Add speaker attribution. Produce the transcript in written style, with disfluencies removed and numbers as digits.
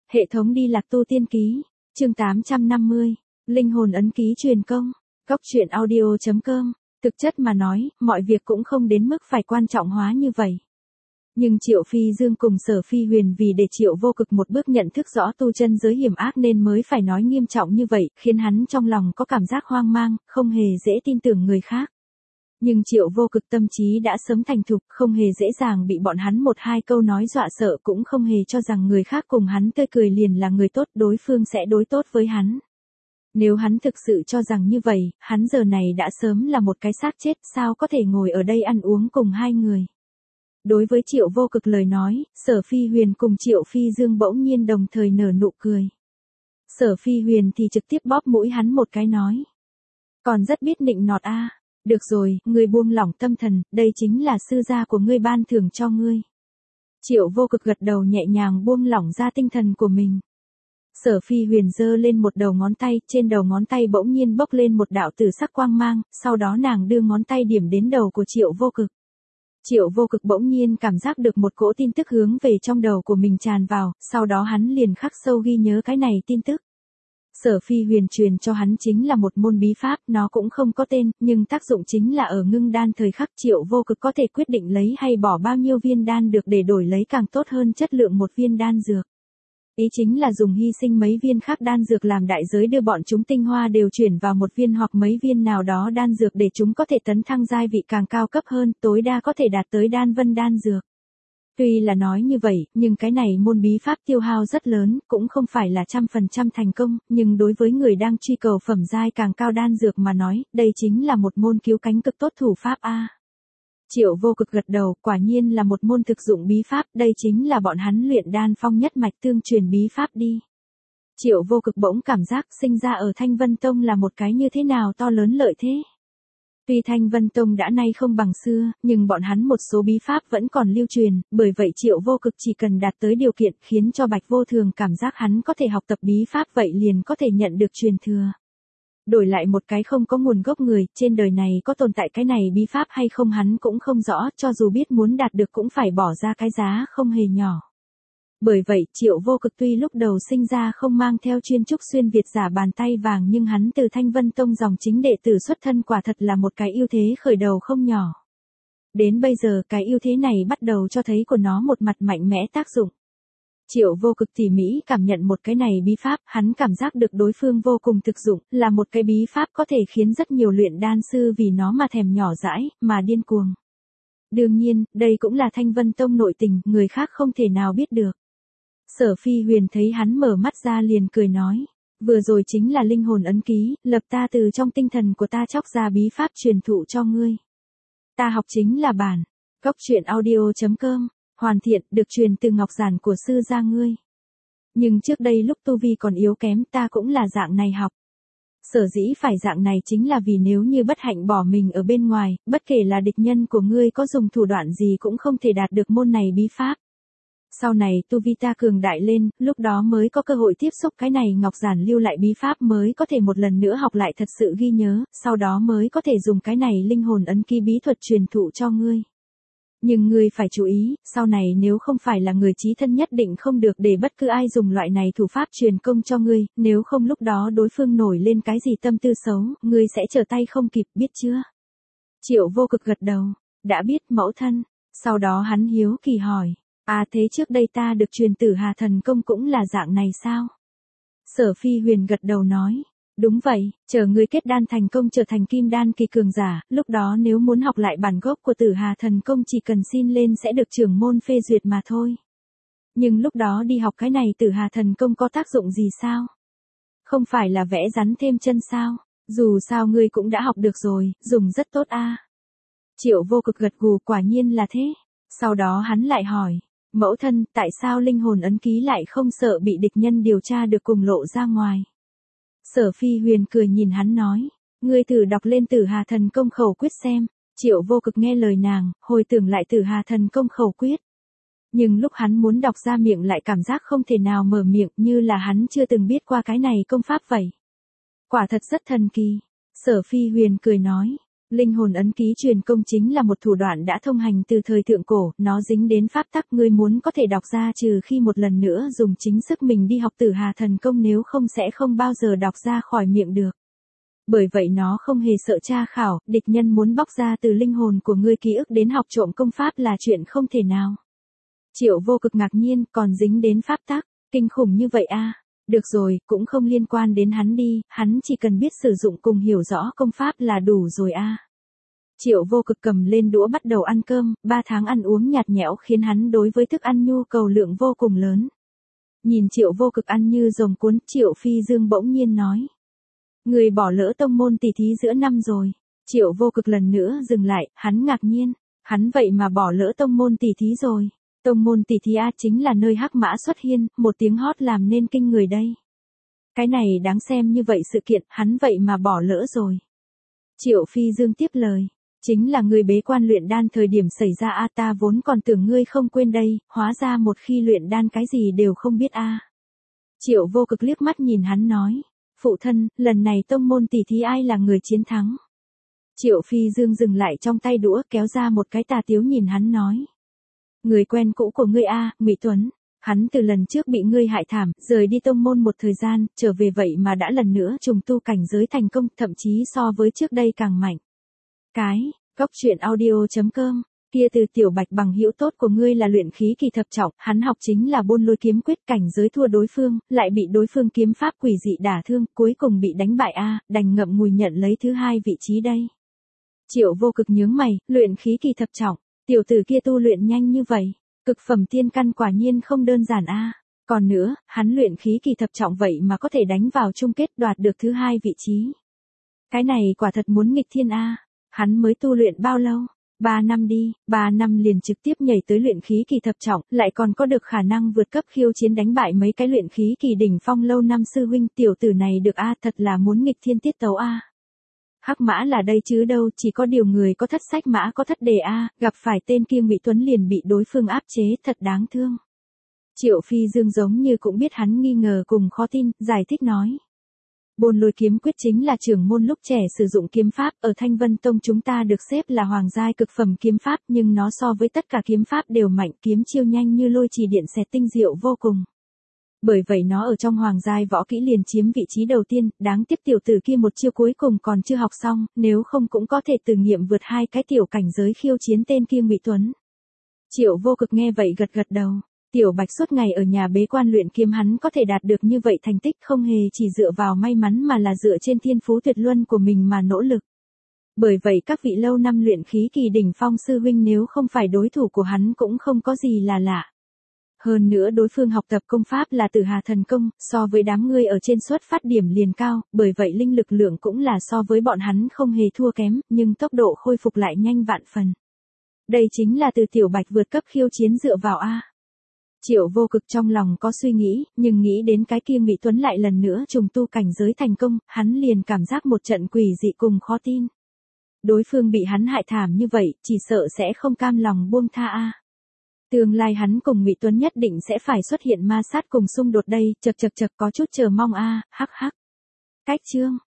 Speaker 1: Hệ thống đi lạc tu tiên ký, chương 850, linh hồn ấn ký truyền công, góc truyện audio.com. Thực chất mà nói, mọi việc cũng không đến mức phải quan trọng hóa như vậy. Nhưng Triệu Phi Dương cùng Sở Phi Huyền vì để Triệu Vô Cực một bước nhận thức rõ tu chân giới hiểm ác nên mới phải nói nghiêm trọng như vậy, khiến hắn trong lòng có cảm giác hoang mang, không hề dễ tin tưởng người khác. Nhưng Triệu Vô Cực tâm trí đã sớm thành thục, không hề dễ dàng bị bọn hắn một hai câu nói dọa sợ, cũng không hề cho rằng người khác cùng hắn tươi cười liền là người tốt, đối phương sẽ đối tốt với hắn. Nếu hắn thực sự cho rằng như vậy, hắn giờ này đã sớm là một cái xác chết, sao có thể ngồi ở đây ăn uống cùng hai người. Đối với Triệu Vô Cực lời nói, Sở Phi Huyền cùng Triệu Phi Dương bỗng nhiên đồng thời nở nụ cười. Sở Phi Huyền thì trực tiếp bóp mũi hắn một cái nói. Còn rất biết nịnh nọt a. Được rồi, ngươi buông lỏng tâm thần, đây chính là sư gia của ngươi ban thưởng cho ngươi. Triệu Vô Cực gật đầu nhẹ nhàng buông lỏng ra tinh thần của mình. Sở Phi Huyền giơ lên một đầu ngón tay, trên đầu ngón tay bỗng nhiên bốc lên một đạo tử sắc quang mang, sau đó nàng đưa ngón tay điểm đến đầu của Triệu Vô Cực. Triệu Vô Cực bỗng nhiên cảm giác được một cỗ tin tức hướng về trong đầu của mình tràn vào, sau đó hắn liền khắc sâu ghi nhớ cái này tin tức. Sở Phi Huyền truyền cho hắn chính là một môn bí pháp, nó cũng không có tên, nhưng tác dụng chính là ở ngưng đan thời khắc Triệu Vô Cực có thể quyết định lấy hay bỏ bao nhiêu viên đan được để đổi lấy càng tốt hơn chất lượng một viên đan dược. Ý chính là dùng hy sinh mấy viên khác đan dược làm đại giới đưa bọn chúng tinh hoa đều chuyển vào một viên hoặc mấy viên nào đó đan dược để chúng có thể tấn thăng giai vị càng cao cấp hơn, tối đa có thể đạt tới đan vân đan dược. Tuy là nói như vậy, nhưng cái này môn bí pháp tiêu hao rất lớn, cũng không phải là 100% thành công, nhưng đối với người đang truy cầu phẩm giai càng cao đan dược mà nói, đây chính là một môn cứu cánh cực tốt thủ pháp a. Triệu Vô Cực gật đầu, quả nhiên là một môn thực dụng bí pháp, đây chính là bọn hắn luyện đan phong nhất mạch tương truyền bí pháp đi. Triệu Vô Cực bỗng cảm giác sinh ra ở Thanh Vân Tông là một cái như thế nào to lớn lợi thế. Tuy Thanh Vân Tông đã nay không bằng xưa, nhưng bọn hắn một số bí pháp vẫn còn lưu truyền, bởi vậy Triệu Vô Cực chỉ cần đạt tới điều kiện khiến cho Bạch Vô Thường cảm giác hắn có thể học tập bí pháp vậy liền có thể nhận được truyền thừa. Đổi lại một cái không có nguồn gốc người, trên đời này có tồn tại cái này bí pháp hay không hắn cũng không rõ, cho dù biết muốn đạt được cũng phải bỏ ra cái giá không hề nhỏ. Bởi vậy, Triệu Vô Cực tuy lúc đầu sinh ra không mang theo chuyên trúc xuyên Việt giả bàn tay vàng nhưng hắn từ Thanh Vân Tông dòng chính đệ tử xuất thân quả thật là một cái ưu thế khởi đầu không nhỏ. Đến bây giờ cái ưu thế này bắt đầu cho thấy của nó một mặt mạnh mẽ tác dụng. Triệu Vô Cực tỉ mỉ cảm nhận một cái này bí pháp, hắn cảm giác được đối phương vô cùng thực dụng, là một cái bí pháp có thể khiến rất nhiều luyện đan sư vì nó mà thèm nhỏ dãi, mà điên cuồng. Đương nhiên, đây cũng là Thanh Vân Tông nội tình, người khác không thể nào biết được. Sở Phi Huyền thấy hắn mở mắt ra liền cười nói, vừa rồi chính là linh hồn ấn ký, lập ta từ trong tinh thần của ta chóc ra bí pháp truyền thụ cho ngươi. Ta học chính là bản, góc truyện audio.com. Hoàn thiện, được truyền từ ngọc giản của sư gia ngươi. Nhưng trước đây lúc tu vi còn yếu kém ta cũng là dạng này học. Sở dĩ phải dạng này chính là vì nếu như bất hạnh bỏ mình ở bên ngoài, bất kể là địch nhân của ngươi có dùng thủ đoạn gì cũng không thể đạt được môn này bí pháp. Sau này tu vi ta cường đại lên, lúc đó mới có cơ hội tiếp xúc cái này ngọc giản lưu lại bí pháp mới có thể một lần nữa học lại thật sự ghi nhớ, sau đó mới có thể dùng cái này linh hồn ấn ký bí thuật truyền thụ cho ngươi. Nhưng ngươi phải chú ý, sau này nếu không phải là người chí thân nhất định không được để bất cứ ai dùng loại này thủ pháp truyền công cho ngươi, nếu không lúc đó đối phương nổi lên cái gì tâm tư xấu, ngươi sẽ trở tay không kịp, biết chưa? Triệu Vô Cực gật đầu, đã biết mẫu thân, sau đó hắn hiếu kỳ hỏi, thế trước đây ta được truyền Tử Hà Thần Công cũng là dạng này sao? Sở Phi Huyền gật đầu nói. Đúng vậy, chờ ngươi kết đan thành công trở thành kim đan kỳ cường giả, lúc đó nếu muốn học lại bản gốc của Tử Hà Thần Công chỉ cần xin lên sẽ được trưởng môn phê duyệt mà thôi. Nhưng lúc đó đi học cái này Tử Hà Thần Công có tác dụng gì sao? Không phải là vẽ rắn thêm chân sao? Dù sao ngươi cũng đã học được rồi, dùng rất tốt a. Triệu Vô Cực gật gù, quả nhiên là thế. Sau đó hắn lại hỏi, mẫu thân, tại sao linh hồn ấn ký lại không sợ bị địch nhân điều tra được cùng lộ ra ngoài? Sở Phi Huyền cười nhìn hắn nói, ngươi thử đọc lên Tử Hà Thần Công khẩu quyết xem. Triệu Vô Cực nghe lời nàng, hồi tưởng lại Tử Hà Thần Công khẩu quyết. Nhưng lúc hắn muốn đọc ra miệng lại cảm giác không thể nào mở miệng, như là hắn chưa từng biết qua cái này công pháp vậy. Quả thật rất thần kỳ. Sở Phi Huyền cười nói, Linh hồn ấn ký truyền công chính là một thủ đoạn đã thông hành từ thời thượng cổ, nó dính đến pháp tắc, ngươi muốn có thể đọc ra trừ khi một lần nữa dùng chính sức mình đi học Tử Hà thần công, nếu không sẽ không bao giờ đọc ra khỏi miệng được. Bởi vậy nó không hề sợ tra khảo, địch nhân muốn bóc ra từ linh hồn của ngươi ký ức đến học trộm công pháp là chuyện không thể nào. Triệu Vô Cực ngạc nhiên, còn dính đến pháp tắc, kinh khủng như vậy a. Được rồi, cũng không liên quan đến hắn đi, hắn chỉ cần biết sử dụng cùng hiểu rõ công pháp là đủ rồi a. Triệu Vô Cực cầm lên đũa bắt đầu ăn cơm, 3 tháng ăn uống nhạt nhẽo khiến hắn đối với thức ăn nhu cầu lượng vô cùng lớn. Nhìn Triệu Vô Cực ăn như rồng cuốn, Triệu Phi Dương bỗng nhiên nói. Người bỏ lỡ tông môn tỷ thí giữa năm rồi. Triệu Vô Cực lần nữa dừng lại, hắn ngạc nhiên. Hắn vậy mà bỏ lỡ tông môn tỷ thí rồi. Tông môn tỷ thí A chính là nơi hắc mã xuất hiện, một tiếng hót làm nên kinh người đây. Cái này đáng xem như vậy sự kiện, hắn vậy mà bỏ lỡ rồi. Triệu Phi Dương tiếp lời. Chính là người bế quan luyện đan thời điểm xảy ra A, ta vốn còn tưởng ngươi không quên đây, hóa ra một khi luyện đan cái gì đều không biết A. Triệu Vô Cực liếc mắt nhìn hắn nói. Phụ thân, lần này tông môn tỷ thí ai là người chiến thắng? Triệu Phi Dương dừng lại trong tay đũa, kéo ra một cái tà tiếu nhìn hắn nói. Người quen cũ của ngươi a, Ngụy Tuấn. Hắn từ lần trước bị ngươi hại thảm, rời đi tông môn một thời gian, trở về vậy mà đã lần nữa trùng tu cảnh giới thành công, thậm chí so với trước đây càng mạnh. Góc truyện audio.com. Kia từ Tiểu Bạch bằng hữu tốt của ngươi là luyện khí kỳ thập trọng, hắn học chính là Buôn Lôi kiếm quyết, cảnh giới thua đối phương, lại bị đối phương kiếm pháp quỷ dị đả thương, cuối cùng bị đánh bại a, đành ngậm ngùi nhận lấy thứ 2 vị trí đây. Triệu Vô Cực nhướng mày, luyện khí kỳ thập trọng, tiểu tử kia tu luyện nhanh như vậy, cực phẩm tiên căn quả nhiên không đơn giản a. Còn nữa, hắn luyện khí kỳ thập trọng vậy mà có thể đánh vào chung kết đoạt được thứ 2 vị trí. Cái này quả thật muốn nghịch thiên a. Hắn mới tu luyện bao lâu? 3 năm đi, 3 năm liền trực tiếp nhảy tới luyện khí kỳ thập trọng, lại còn có được khả năng vượt cấp khiêu chiến đánh bại mấy cái luyện khí kỳ đỉnh phong lâu năm sư huynh, tiểu tử này được a, thật là muốn nghịch thiên tiết tấu a. Hắc mã là đây chứ đâu, chỉ có điều người có thất sách mã có thất đề a, gặp phải tên kia Ngụy Tuấn liền bị đối phương áp chế, thật đáng thương. Triệu Phi Dương giống như cũng biết hắn nghi ngờ cùng khó tin, giải thích nói. Buôn Lôi kiếm quyết chính là trưởng môn lúc trẻ sử dụng kiếm pháp, ở Thanh Vân Tông chúng ta được xếp là hoàng giai cực phẩm kiếm pháp, nhưng nó so với tất cả kiếm pháp đều mạnh, kiếm chiêu nhanh như lôi chỉ điện xẹt, tinh diệu vô cùng. Bởi vậy nó ở trong hoàng giai võ kỹ liền chiếm vị trí đầu tiên, đáng tiếc tiểu tử kia một chiêu cuối cùng còn chưa học xong, nếu không cũng có thể từ nghiệm vượt 2 cái tiểu cảnh giới khiêu chiến tên kia Ngụy Tuấn. Triệu Vô Cực nghe vậy gật gật đầu. Tiểu Bạch suốt ngày ở nhà bế quan luyện kiếm, hắn có thể đạt được như vậy thành tích không hề chỉ dựa vào may mắn mà là dựa trên thiên phú tuyệt luân của mình mà nỗ lực. Bởi vậy các vị lâu năm luyện khí kỳ đỉnh phong sư huynh nếu không phải đối thủ của hắn cũng không có gì là lạ. Hơn nữa đối phương học tập công pháp là Tử Hà thần công, so với đám ngươi ở trên xuất phát điểm liền cao, bởi vậy linh lực lượng cũng là so với bọn hắn không hề thua kém, nhưng tốc độ khôi phục lại nhanh vạn phần. Đây chính là từ Tiểu Bạch vượt cấp khiêu chiến dựa vào a. Triệu Vô Cực trong lòng có suy nghĩ, nhưng nghĩ đến cái kia Ngụy Tuấn lại lần nữa trùng tu cảnh giới thành công, hắn liền cảm giác một trận quỷ dị cùng khó tin. Đối phương bị hắn hại thảm như vậy, chỉ sợ sẽ không cam lòng buông tha a. Tương lai hắn cùng Ngụy Tuấn nhất định sẽ phải xuất hiện ma sát cùng xung đột đây, chậc có chút chờ mong a, hắc hắc. Cách chương